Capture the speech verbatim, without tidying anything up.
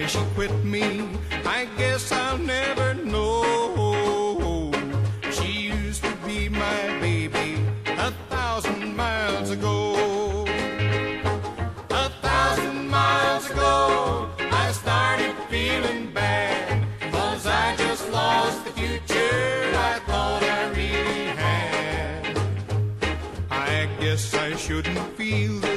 why she quit me, I guess I'll never know. She used to be my baby a thousand miles ago. A thousand miles ago I started feeling bad, 'cause I just lost the future I thought I really had. I guess I shouldn't feel this